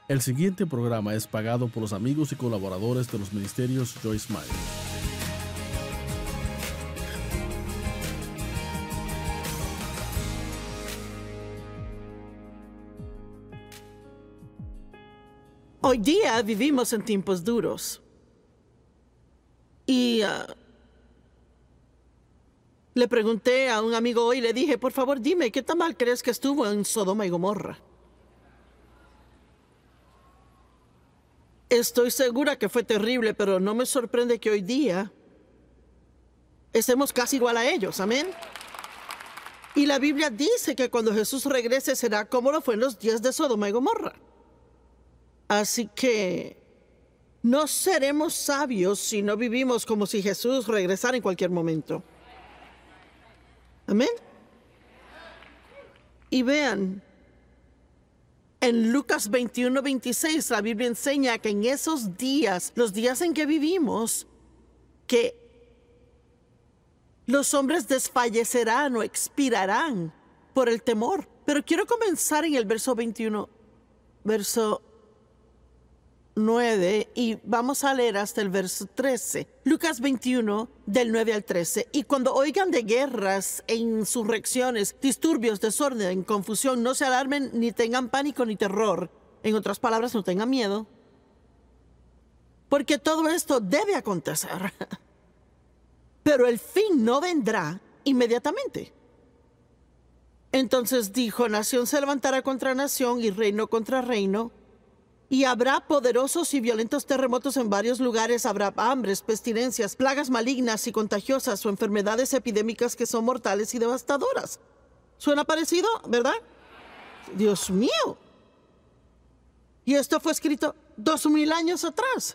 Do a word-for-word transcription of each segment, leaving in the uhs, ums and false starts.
El siguiente programa es pagado por los amigos y colaboradores de los ministerios Joyce Meyer. Hoy día vivimos en tiempos duros. Y uh, le pregunté a un amigo hoy, le dije, por favor, dime, ¿qué tan mal crees que estuvo en Sodoma y Gomorra? Estoy segura que fue terrible, pero no me sorprende que hoy día estemos casi igual a ellos, amén. Y la Biblia dice que cuando Jesús regrese será como lo fue en los días de Sodoma y Gomorra. Así que no seremos sabios si no vivimos como si Jesús regresara en cualquier momento. Amén. Y vean, en Lucas veintiuno, veintiséis, la Biblia enseña que en esos días, los días en que vivimos, que los hombres desfallecerán o expirarán por el temor. Pero quiero comenzar en el verso veintiuno, verso nueve, y vamos a leer hasta el verso trece. Lucas veintiuno, del nueve al trece. Y cuando oigan de guerras e insurrecciones, disturbios, desorden, confusión, no se alarmen ni tengan pánico ni terror. En otras palabras, no tengan miedo. Porque todo esto debe acontecer. Pero el fin no vendrá inmediatamente. Entonces dijo, nación se levantará contra nación y reino contra reino. Y habrá poderosos y violentos terremotos en varios lugares. Habrá hambres, pestilencias, plagas malignas y contagiosas o enfermedades epidémicas que son mortales y devastadoras. ¿Suena parecido, verdad? Dios mío. Y esto fue escrito dos mil años atrás.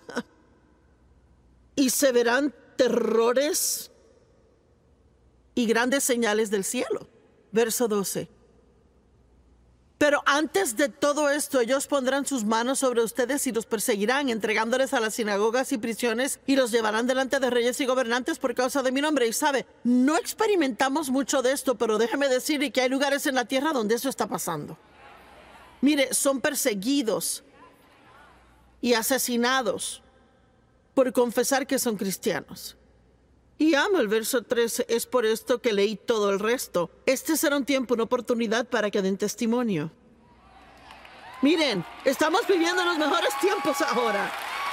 Y se verán terrores y grandes señales del cielo. Verso doce. Pero antes de todo esto, ellos pondrán sus manos sobre ustedes y los perseguirán, entregándoles a las sinagogas y prisiones, y los llevarán delante de reyes y gobernantes por causa de mi nombre. Y sabe, no experimentamos mucho de esto, pero déjeme decirle que hay lugares en la tierra donde eso está pasando. Mire, son perseguidos y asesinados por confesar que son cristianos. Y amo el verso trece, es por esto que leí todo el resto. Este será un tiempo, una oportunidad para que den testimonio. Miren, estamos viviendo los mejores tiempos ahora.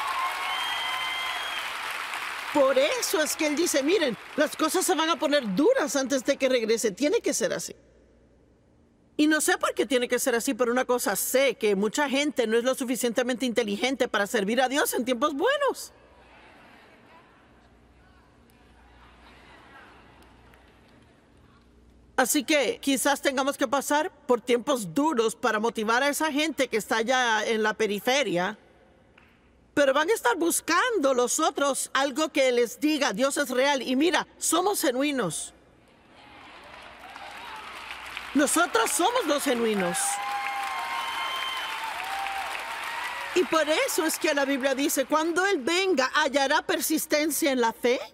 Por eso es que él dice, miren, las cosas se van a poner duras antes de que regrese. Tiene que ser así. Y no sé por qué tiene que ser así, pero una cosa sé, que mucha gente no es lo suficientemente inteligente para servir a Dios en tiempos buenos. Así que quizás tengamos que pasar por tiempos duros para motivar a esa gente que está allá en la periferia. Pero van a estar buscando los otros algo que les diga, Dios es real. Y mira, somos genuinos. Nosotros somos los genuinos. Y por eso es que la Biblia dice, cuando Él venga, ¿hallará persistencia en la fe?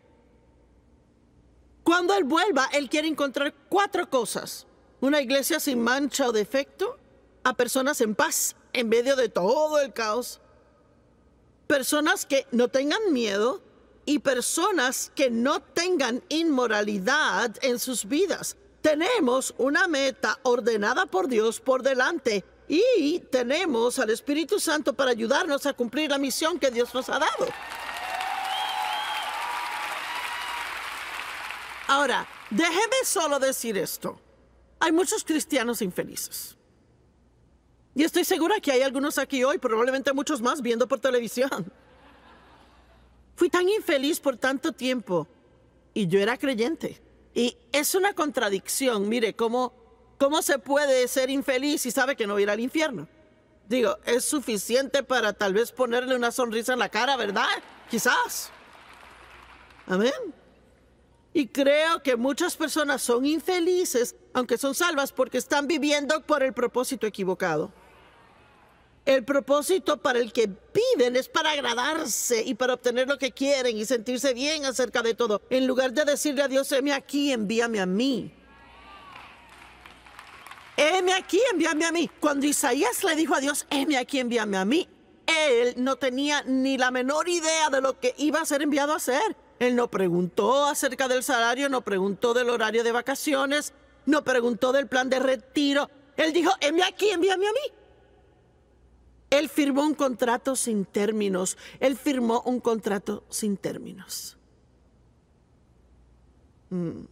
Cuando Él vuelva, Él quiere encontrar cuatro cosas. Una iglesia sin mancha o defecto, a personas en paz en medio de todo el caos, personas que no tengan miedo y personas que no tengan inmoralidad en sus vidas. Tenemos una meta ordenada por Dios por delante y tenemos al Espíritu Santo para ayudarnos a cumplir la misión que Dios nos ha dado. Ahora, déjeme solo decir esto. Hay muchos cristianos infelices. Y estoy segura que hay algunos aquí hoy, probablemente muchos más viendo por televisión. Fui tan infeliz por tanto tiempo y yo era creyente. Y es una contradicción. Mire, ¿cómo, cómo se puede ser infeliz y sabe que no va a ir al infierno? Digo, es suficiente para tal vez ponerle una sonrisa en la cara, ¿verdad? Quizás. Amén. Y creo que muchas personas son infelices, aunque son salvas, porque están viviendo por el propósito equivocado. El propósito para el que viven es para agradarse y para obtener lo que quieren y sentirse bien acerca de todo, en lugar de decirle a Dios, heme aquí, envíame a mí. heme aquí, envíame a mí. Cuando Isaías le dijo a Dios, heme aquí, envíame a mí, él no tenía ni la menor idea de lo que iba a ser enviado a hacer. Él no preguntó acerca del salario, no preguntó del horario de vacaciones, no preguntó del plan de retiro. Él dijo, heme aquí, envíame a mí. Él firmó un contrato sin términos. Él firmó un contrato sin términos. Mm.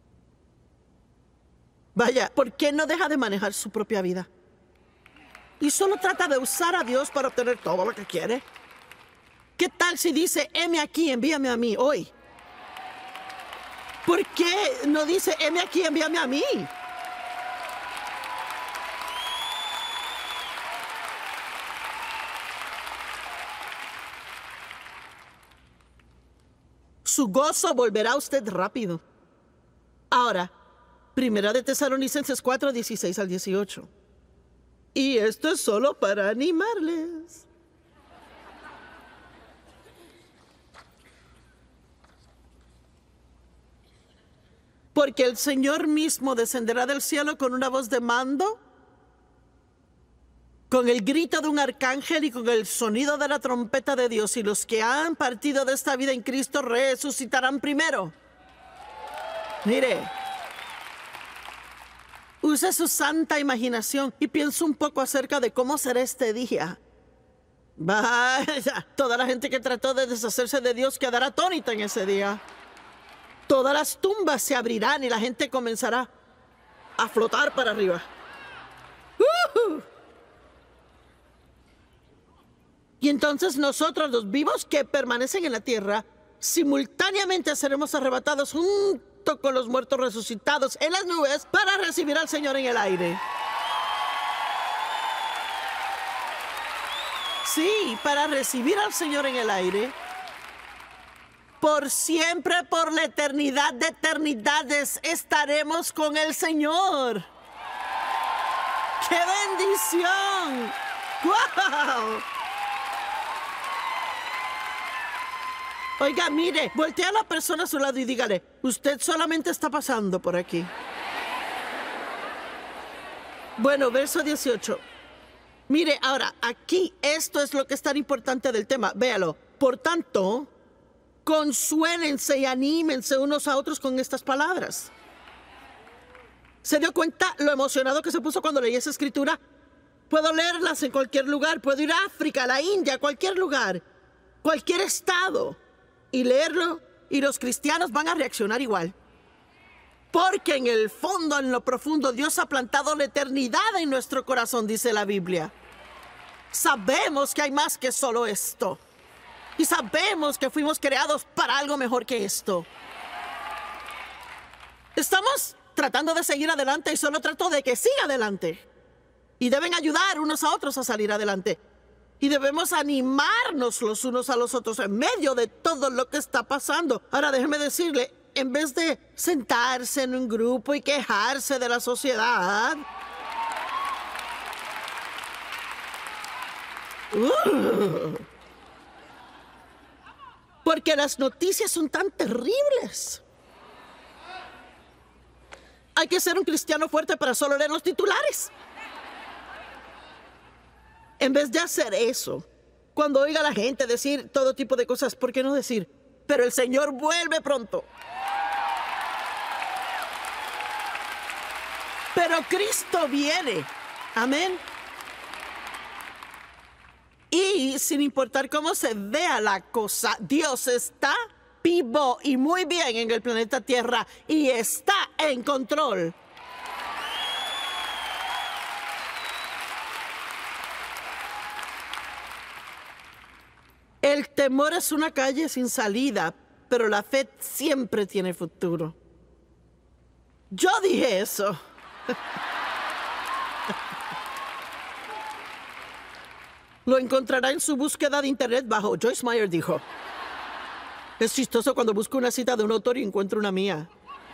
Vaya, ¿por qué no deja de manejar su propia vida? Y solo trata de usar a Dios para obtener todo lo que quiere. ¿Qué tal si dice, heme aquí, envíame a mí hoy? ¿Por qué no dice, heme aquí, envíame a mí? Su gozo volverá a usted rápido. Ahora, Primera de Tesalonicenses cuatro, dieciséis al dieciocho. Y esto es solo para animarles. Porque el Señor mismo descenderá del cielo con una voz de mando, con el grito de un arcángel y con el sonido de la trompeta de Dios. Y los que han partido de esta vida en Cristo resucitarán primero. Mire, use su santa imaginación y piense un poco acerca de cómo será este día. Vaya, toda la gente que trató de deshacerse de Dios quedará atónita en ese día. Todas las tumbas se abrirán y la gente comenzará a flotar para arriba. ¡Uh! Y entonces nosotros, los vivos que permanecen en la tierra, simultáneamente seremos arrebatados junto con los muertos resucitados en las nubes para recibir al Señor en el aire. Sí, para recibir al Señor en el aire. Por siempre, por la eternidad de eternidades, estaremos con el Señor. ¡Qué bendición! ¡Wow! Oiga, mire, voltea a la persona a su lado y dígale, usted solamente está pasando por aquí. Bueno, verso dieciocho. Mire, ahora, aquí, esto es lo que es tan importante del tema. Véalo. Por tanto, consuélense y anímense unos a otros con estas palabras. ¿Se dio cuenta lo emocionado que se puso cuando leí esa escritura? Puedo leerlas en cualquier lugar. Puedo ir a África, a la India, a cualquier lugar, cualquier estado, y leerlo, y los cristianos van a reaccionar igual. Porque en el fondo, en lo profundo, Dios ha plantado la eternidad en nuestro corazón, dice la Biblia. Sabemos que hay más que solo esto. Y sabemos que fuimos creados para algo mejor que esto. Estamos tratando de seguir adelante y solo trato de que siga adelante. Y deben ayudar unos a otros a salir adelante. Y debemos animarnos los unos a los otros en medio de todo lo que está pasando. Ahora déjeme decirle, en vez de sentarse en un grupo y quejarse de la sociedad, uh, porque las noticias son tan terribles. Hay que ser un cristiano fuerte para solo leer los titulares. En vez de hacer eso, cuando oiga a la gente decir todo tipo de cosas, ¿por qué no decir, pero el Señor vuelve pronto? Pero Cristo viene. Amén. Y sin importar cómo se vea la cosa, Dios está vivo y muy bien en el planeta Tierra y está en control. El temor es una calle sin salida, pero la fe siempre tiene futuro. Yo dije eso. Lo encontrará en su búsqueda de internet bajo Joyce Meyer dijo. Es chistoso cuando busco una cita de un autor y encuentro una mía.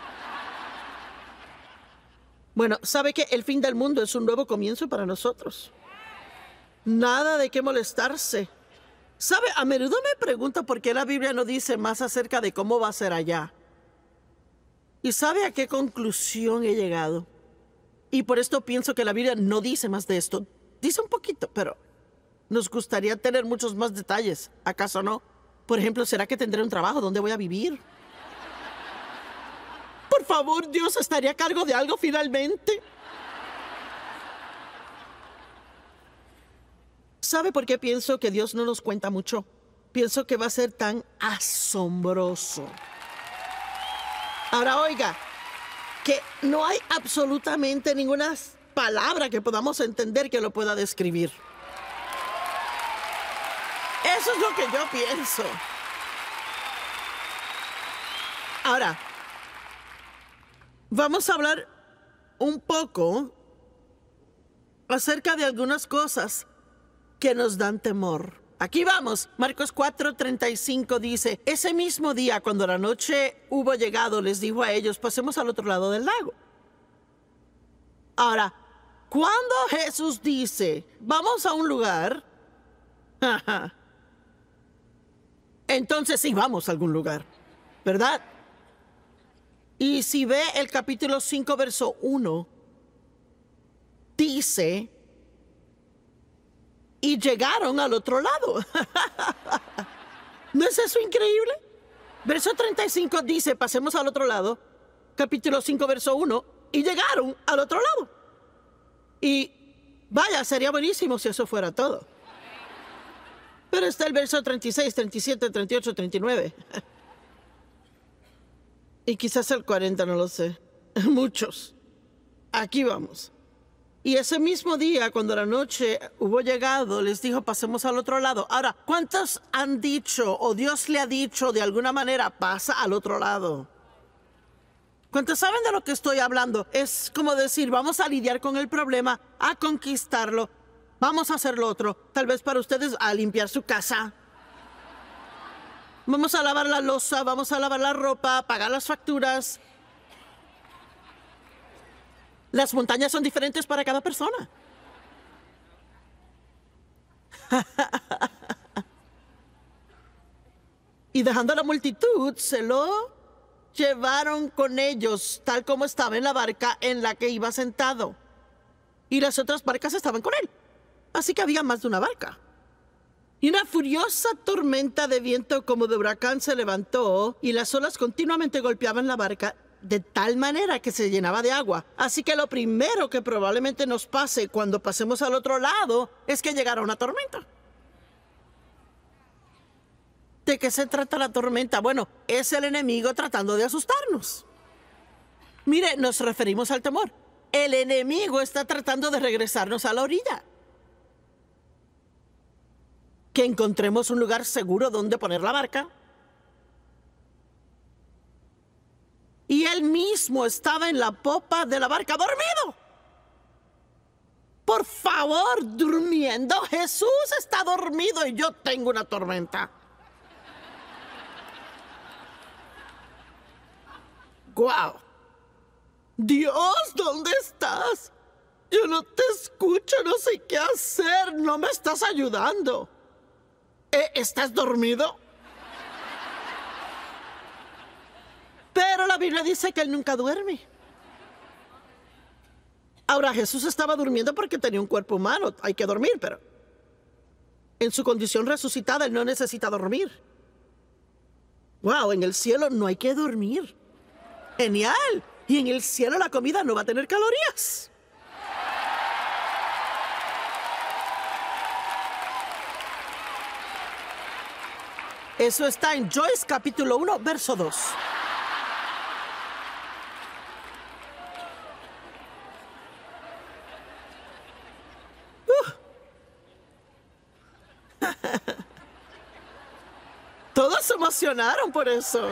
Bueno, ¿sabe que el fin del mundo es un nuevo comienzo para nosotros? Nada de qué molestarse. ¿Sabe? A menudo me pregunto por qué la Biblia no dice más acerca de cómo va a ser allá. ¿Y sabe a qué conclusión he llegado? Y por esto pienso que la Biblia no dice más de esto. Dice un poquito, pero nos gustaría tener muchos más detalles. ¿Acaso no? Por ejemplo, ¿será que tendré un trabajo? ¿Dónde voy a vivir? Por favor, Dios estaría a cargo de algo finalmente. ¿Sabe por qué pienso que Dios no nos cuenta mucho? Pienso que va a ser tan asombroso. Ahora, oiga, que no hay absolutamente ninguna palabra que podamos entender que lo pueda describir. Eso es lo que yo pienso. Ahora, vamos a hablar un poco acerca de algunas cosas que nos dan temor. Aquí vamos. Marcos cuatro treinta y cinco dice, ese mismo día, cuando la noche hubo llegado, les dijo a ellos, pasemos al otro lado del lago. Ahora, cuando Jesús dice, vamos a un lugar, entonces sí vamos a algún lugar, ¿verdad? Y si ve el capítulo cinco, verso uno, dice, y llegaron al otro lado. ¿No es eso increíble? Verso treinta y cinco dice, pasemos al otro lado. Capítulo cinco, verso uno, y llegaron al otro lado. Y vaya, sería buenísimo si eso fuera todo. Pero está el verso treinta y seis, treinta y siete, treinta y ocho, treinta y nueve. Y quizás el cuarenta, no lo sé. Muchos. Aquí vamos. Y ese mismo día, cuando la noche hubo llegado, les dijo, pasemos al otro lado. Ahora, ¿cuántos han dicho, o Dios le ha dicho de alguna manera, pasa al otro lado? ¿Cuántos saben de lo que estoy hablando? Es como decir, vamos a lidiar con el problema, a conquistarlo, vamos a hacer lo otro. Tal vez para ustedes, a limpiar su casa. Vamos a lavar la loza, vamos a lavar la ropa, pagar las facturas. Las montañas son diferentes para cada persona. Y dejando a la multitud, se lo llevaron con ellos, tal como estaba en la barca en la que iba sentado. Y las otras barcas estaban con él. Así que había más de una barca. Y una furiosa tormenta de viento como de huracán se levantó, y las olas continuamente golpeaban la barca de tal manera que se llenaba de agua. Así que lo primero que probablemente nos pase cuando pasemos al otro lado es que llegara una tormenta. ¿De qué se trata la tormenta? Bueno, es el enemigo tratando de asustarnos. Mire, nos referimos al temor. El enemigo está tratando de regresarnos a la orilla. Que encontremos un lugar seguro donde poner la barca. Y él mismo estaba en la popa de la barca, dormido. Por favor, durmiendo. Jesús está dormido y yo tengo una tormenta. ¡Guau! Dios, ¿dónde estás? Yo no te escucho, no sé qué hacer. No me estás ayudando. ¿Eh, ¿Estás dormido? Pero la Biblia dice que él nunca duerme. Ahora, Jesús estaba durmiendo porque tenía un cuerpo humano. Hay que dormir, pero en su condición resucitada, él no necesita dormir. Wow, en el cielo no hay que dormir. Genial. Y en el cielo la comida no va a tener calorías. Eso está en Joyce capítulo uno, verso dos. Todos se emocionaron por eso.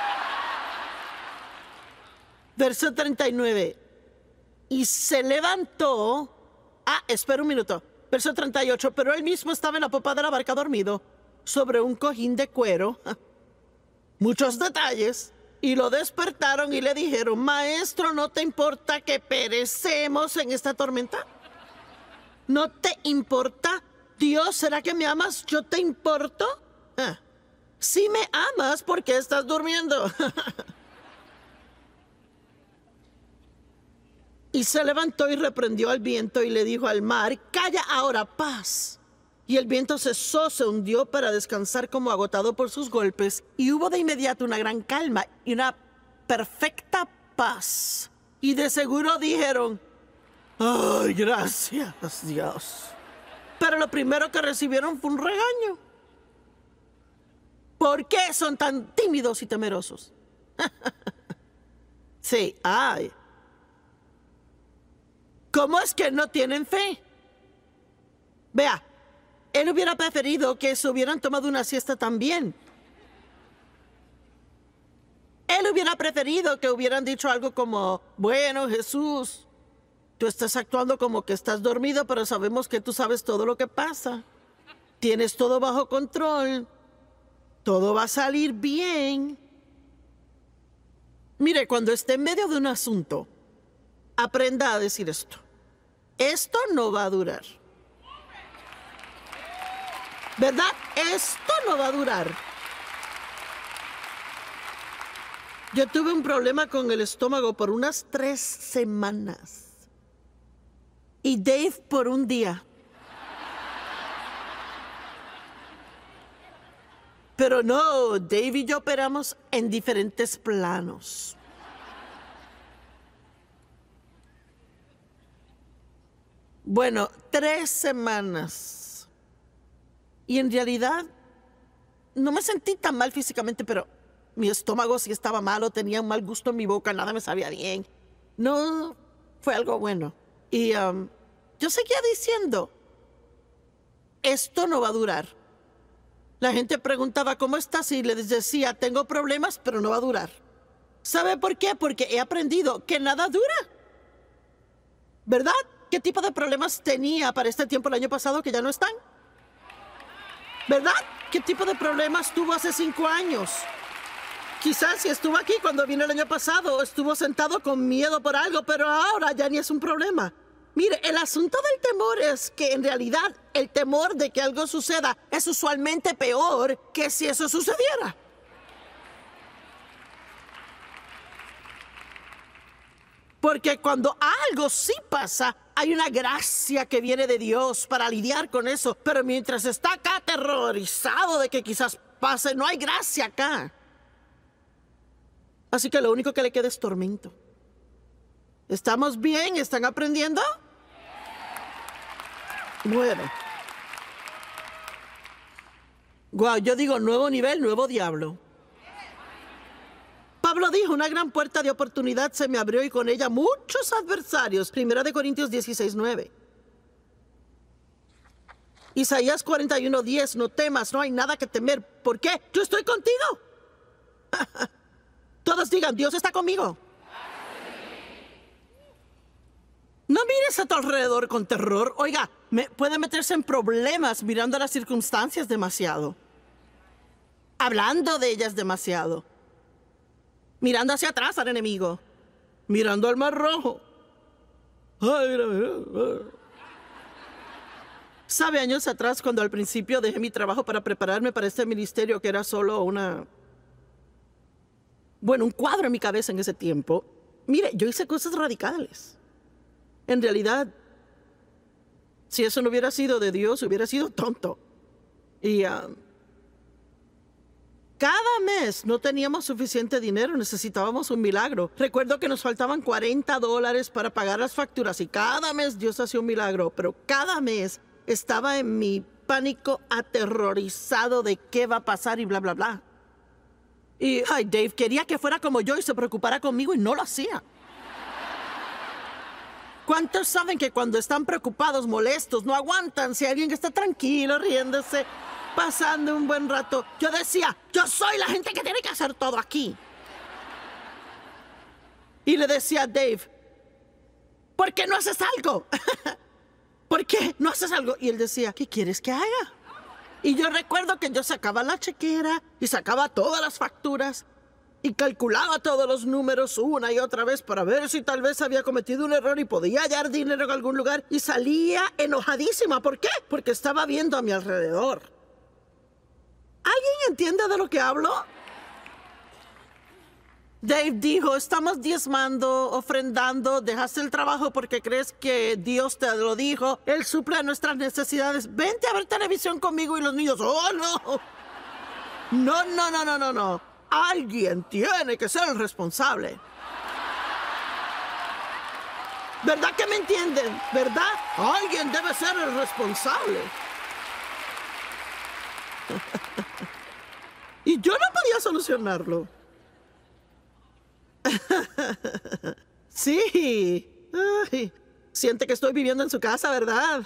Verso treinta y nueve. Y se levantó. Ah, espera un minuto. Verso treinta y ocho. Pero él mismo estaba en la popa de la barca dormido, sobre un cojín de cuero. Muchos detalles. Y lo despertaron y le dijeron, Maestro, ¿no te importa que perecemos en esta tormenta? ¿No te importa? Dios, ¿será que me amas? ¿Yo te importo? Ah. Si me amas, ¿por qué estás durmiendo? Y se levantó y reprendió al viento y le dijo al mar, calla ahora, paz. Y el viento cesó, se hundió para descansar como agotado por sus golpes, y hubo de inmediato una gran calma y una perfecta paz. Y de seguro dijeron, ¡ay, gracias, Dios! Pero lo primero que recibieron fue un regaño. ¿Por qué son tan tímidos y temerosos? Sí, ay. ¿Cómo es que no tienen fe? Vea, él hubiera preferido que se hubieran tomado una siesta también. Él hubiera preferido que hubieran dicho algo como, bueno, Jesús, tú estás actuando como que estás dormido, pero sabemos que tú sabes todo lo que pasa. Tienes todo bajo control. Todo va a salir bien. Mire, cuando esté en medio de un asunto, aprenda a decir esto. Esto no va a durar. ¿Verdad? Esto no va a durar. Yo tuve un problema con el estómago por unas tres semanas. Y Dave por un día. Pero no, Dave y yo operamos en diferentes planos. Bueno, tres semanas. Y en realidad, no me sentí tan mal físicamente, pero mi estómago sí estaba malo, tenía un mal gusto en mi boca, nada me sabía bien. No fue algo bueno. Y um, yo seguía diciendo, esto no va a durar. La gente preguntaba, ¿cómo estás? Y les decía, tengo problemas, pero no va a durar. ¿Sabe por qué? Porque he aprendido que nada dura. ¿Verdad? ¿Qué tipo de problemas tenía para este tiempo el año pasado que ya no están? ¿Verdad? ¿Qué tipo de problemas tuvo hace cinco años? Quizás si estuvo aquí cuando vino el año pasado, estuvo sentado con miedo por algo, pero ahora ya ni es un problema. Mire, el asunto del temor es que en realidad el temor de que algo suceda es usualmente peor que si eso sucediera. Porque cuando algo sí pasa, hay una gracia que viene de Dios para lidiar con eso. Pero mientras está acá aterrorizado de que quizás pase, no hay gracia acá. Así que lo único que le queda es tormento. ¿Estamos bien? ¿Están aprendiendo? Bueno. Guau, yo digo nuevo nivel, nuevo diablo. Pablo dijo, una gran puerta de oportunidad se me abrió y con ella muchos adversarios. Primera de Corintios dieciséis, nueve. Isaías cuarenta y uno, diez, no temas, no hay nada que temer. ¿Por qué? Yo estoy contigo. Todos digan, Dios está conmigo. No mires a tu alrededor con terror. Oiga, me, puede meterse en problemas mirando las circunstancias demasiado. Hablando de ellas demasiado. Mirando hacia atrás al enemigo. Mirando al mar rojo. Ay, mira, mira, mira. Sabe, años atrás, cuando al principio dejé mi trabajo para prepararme para este ministerio, que era solo una... Bueno, un cuadro en mi cabeza en ese tiempo. Mire, yo hice cosas radicales. En realidad, si eso no hubiera sido de Dios, hubiera sido tonto. Y uh, cada mes no teníamos suficiente dinero, necesitábamos un milagro. Recuerdo que nos faltaban cuarenta dólares para pagar las facturas y cada mes Dios hacía un milagro, pero cada mes estaba en mi pánico aterrorizado de qué va a pasar y bla, bla, bla. Y ay, Dave quería que fuera como yo y se preocupara conmigo y no lo hacía. ¿Cuántos saben que cuando están preocupados, molestos, no aguantan si alguien está tranquilo, riéndose, pasando un buen rato? Yo decía, yo soy la gente que tiene que hacer todo aquí. Y le decía a Dave, ¿por qué no haces algo? ¿Por qué no haces algo? Y él decía, ¿qué quieres que haga? Y yo recuerdo que yo sacaba la chequera y sacaba todas las facturas y calculaba todos los números una y otra vez para ver si tal vez había cometido un error y podía hallar dinero en algún lugar. Y salía enojadísima. ¿Por qué? Porque estaba viendo a mi alrededor. ¿Alguien entiende de lo que hablo? Dave dijo, estamos diezmando, ofrendando, dejaste el trabajo porque crees que Dios te lo dijo. Él suple nuestras necesidades. Vente a ver televisión conmigo y los niños, oh no. No, no, no, no, no, no. Alguien tiene que ser el responsable. ¿Verdad que me entienden? ¿Verdad? Alguien debe ser el responsable. Y yo no podía solucionarlo. Sí. Ay, siente que estoy viviendo en su casa, ¿verdad?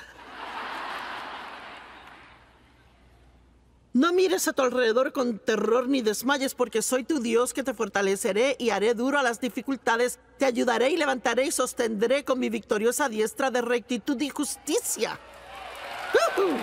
No mires a tu alrededor con terror ni desmayes, porque soy tu Dios que te fortaleceré y haré duro a las dificultades. Te ayudaré y levantaré y sostendré con mi victoriosa diestra de rectitud y justicia. Uh-huh.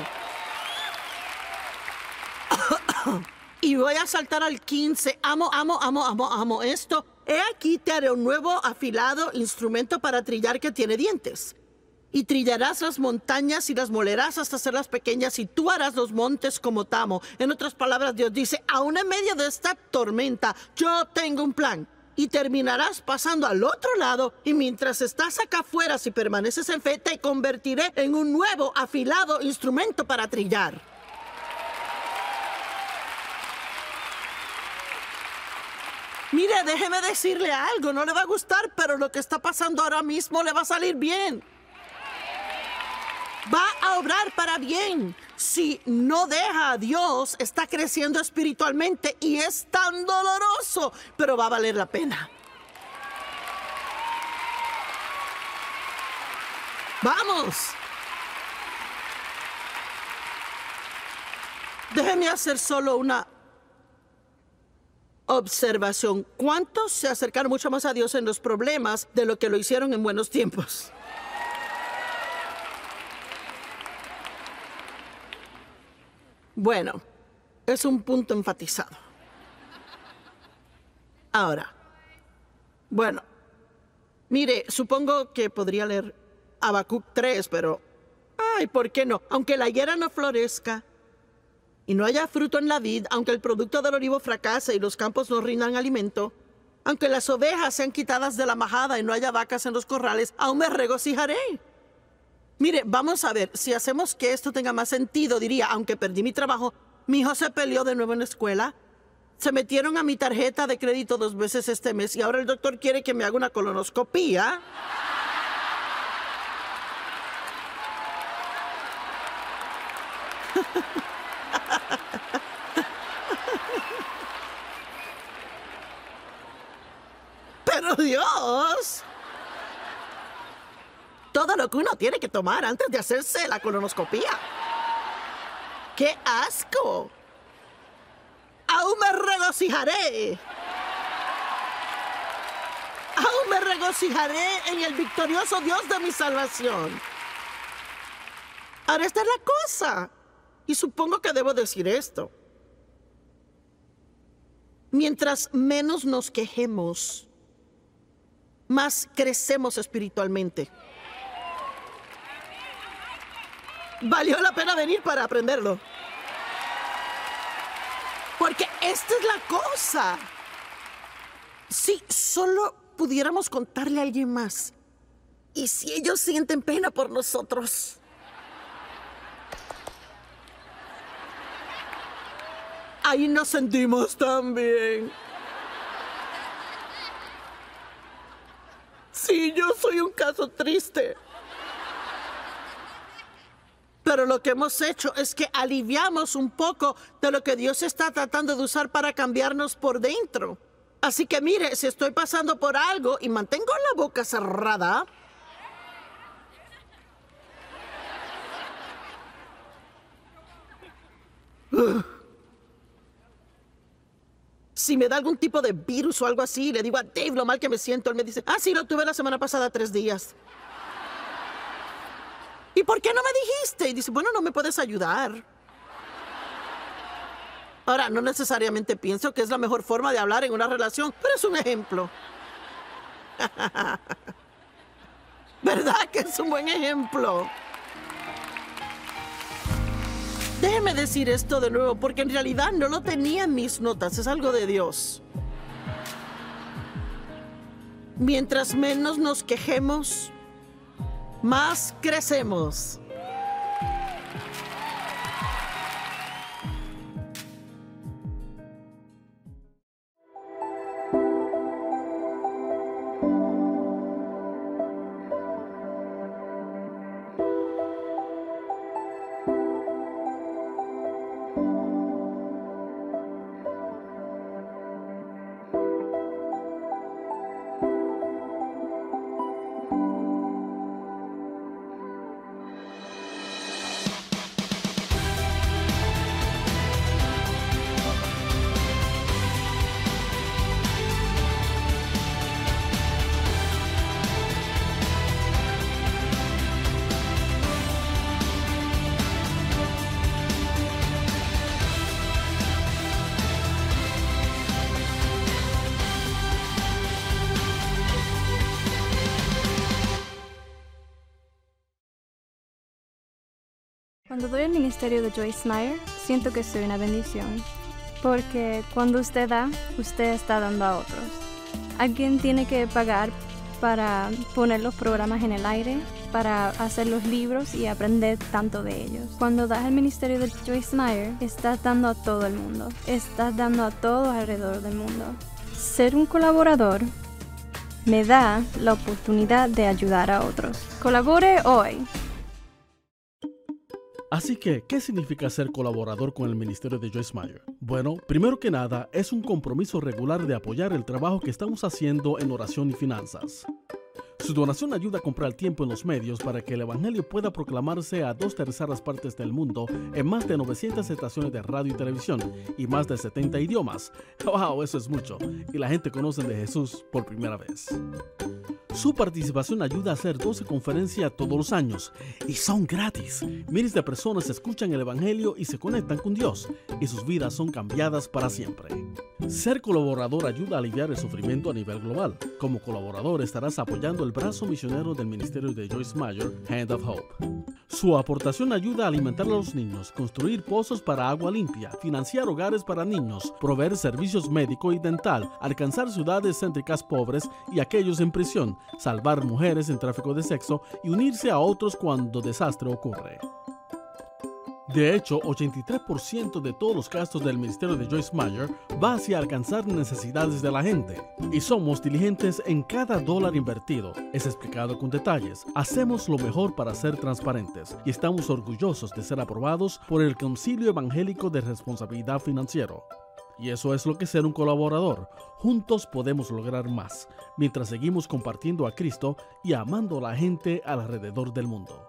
Y voy a saltar al quince. Amo, amo, amo, amo, amo esto. He aquí te haré un nuevo afilado instrumento para trillar que tiene dientes. Y trillarás las montañas y las molerás hasta hacerlas pequeñas, y tú harás los montes como tamo. En otras palabras, Dios dice, aún en medio de esta tormenta, yo tengo un plan. Y terminarás pasando al otro lado, y mientras estás acá afuera, si permaneces en fe, te convertiré en un nuevo afilado instrumento para trillar. Mire, déjeme decirle algo, no le va a gustar, pero lo que está pasando ahora mismo le va a salir bien. Va a obrar para bien. Si no deja a Dios, está creciendo espiritualmente y es tan doloroso, pero va a valer la pena. ¡Vamos! Déjeme hacer solo una observación. ¿Cuántos se acercaron mucho más a Dios en los problemas de lo que lo hicieron en buenos tiempos? Bueno, es un punto enfatizado. Ahora, bueno, mire, supongo que podría leer Habacuc tres, pero, ay, ¿por qué no? Aunque la higuera no florezca y no haya fruto en la vid, aunque el producto del olivo fracase y los campos no rindan alimento, aunque las ovejas sean quitadas de la majada y no haya vacas en los corrales, aún me regocijaré. Mire, vamos a ver, si hacemos que esto tenga más sentido, diría, aunque perdí mi trabajo, mi hijo se peleó de nuevo en la escuela, se metieron a mi tarjeta de crédito dos veces este mes y ahora el doctor quiere que me haga una colonoscopía. Pero Dios, todo lo que uno tiene que tomar antes de hacerse la colonoscopía. ¡Qué asco! Aún me regocijaré. Aún me regocijaré en el victorioso Dios de mi salvación. Ahora esta es la cosa. Y supongo que debo decir esto. Mientras menos nos quejemos, más crecemos espiritualmente. Valió la pena venir para aprenderlo. Porque esta es la cosa. Si solo pudiéramos contarle a alguien más, y si ellos sienten pena por nosotros, ahí nos sentimos tan bien. Sí, yo soy un caso triste. Pero lo que hemos hecho es que aliviamos un poco de lo que Dios está tratando de usar para cambiarnos por dentro. Así que mire, si estoy pasando por algo y mantengo la boca cerrada, uh, si me da algún tipo de virus o algo así, le digo a Dave lo mal que me siento, él me dice, ah, sí, lo tuve la semana pasada tres días. ¿Y por qué no me dijiste? Y dice, bueno, no me puedes ayudar. Ahora, no necesariamente pienso que es la mejor forma de hablar en una relación, pero es un ejemplo. ¿Verdad que es un buen ejemplo? Déjeme decir esto de nuevo, porque en realidad no lo tenía en mis notas, es algo de Dios. Mientras menos nos quejemos, más crecemos. Cuando doy al ministerio de Joyce Meyer, siento que soy una bendición, porque cuando usted da, usted está dando a otros. Alguien tiene que pagar para poner los programas en el aire, para hacer los libros y aprender tanto de ellos. Cuando das al ministerio de Joyce Meyer, estás dando a todo el mundo, estás dando a todos alrededor del mundo. Ser un colaborador me da la oportunidad de ayudar a otros. Colabore hoy. Así que, ¿qué significa ser colaborador con el ministerio de Joyce Meyer? Bueno, primero que nada, es un compromiso regular de apoyar el trabajo que estamos haciendo en oración y finanzas. Su donación ayuda a comprar tiempo en los medios para que el evangelio pueda proclamarse a dos terceras partes del mundo en más de novecientas estaciones de radio y televisión y más de setenta idiomas. ¡Wow! Eso es mucho. Y la gente conoce de Jesús por primera vez. Su participación ayuda a hacer doce conferencias todos los años y son gratis. Miles de personas escuchan el evangelio y se conectan con Dios y sus vidas son cambiadas para siempre. Ser colaborador ayuda a aliviar el sufrimiento a nivel global. Como colaborador estarás apoyando el brazo misionero del ministerio de Joyce Meyer, Hand of Hope. Su aportación ayuda a alimentar a los niños, construir pozos para agua limpia, financiar hogares para niños, proveer servicios médico y dental, alcanzar ciudades céntricas pobres y aquellos en prisión, salvar mujeres en tráfico de sexo y unirse a otros cuando desastre ocurre. De hecho, ochenta y tres por ciento de todos los gastos del ministerio de Joyce Meyer va hacia alcanzar necesidades de la gente. Y somos diligentes en cada dólar invertido. Es explicado con detalles. Hacemos lo mejor para ser transparentes y estamos orgullosos de ser aprobados por el Concilio Evangélico de Responsabilidad Financiero. Y eso es lo que es ser un colaborador. Juntos podemos lograr más, mientras seguimos compartiendo a Cristo y amando a la gente alrededor del mundo.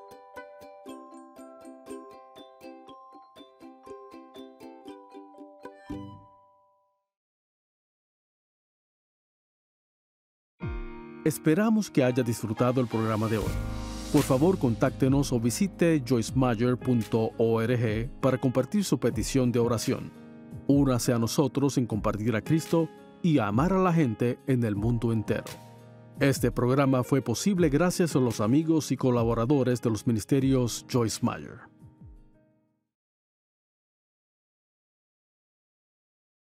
Esperamos que haya disfrutado el programa de hoy. Por favor, contáctenos o visite joyce meyer punto org para compartir su petición de oración. Únase a nosotros en compartir a Cristo y a amar a la gente en el mundo entero. Este programa fue posible gracias a los amigos y colaboradores de los ministerios Joyce Meyer.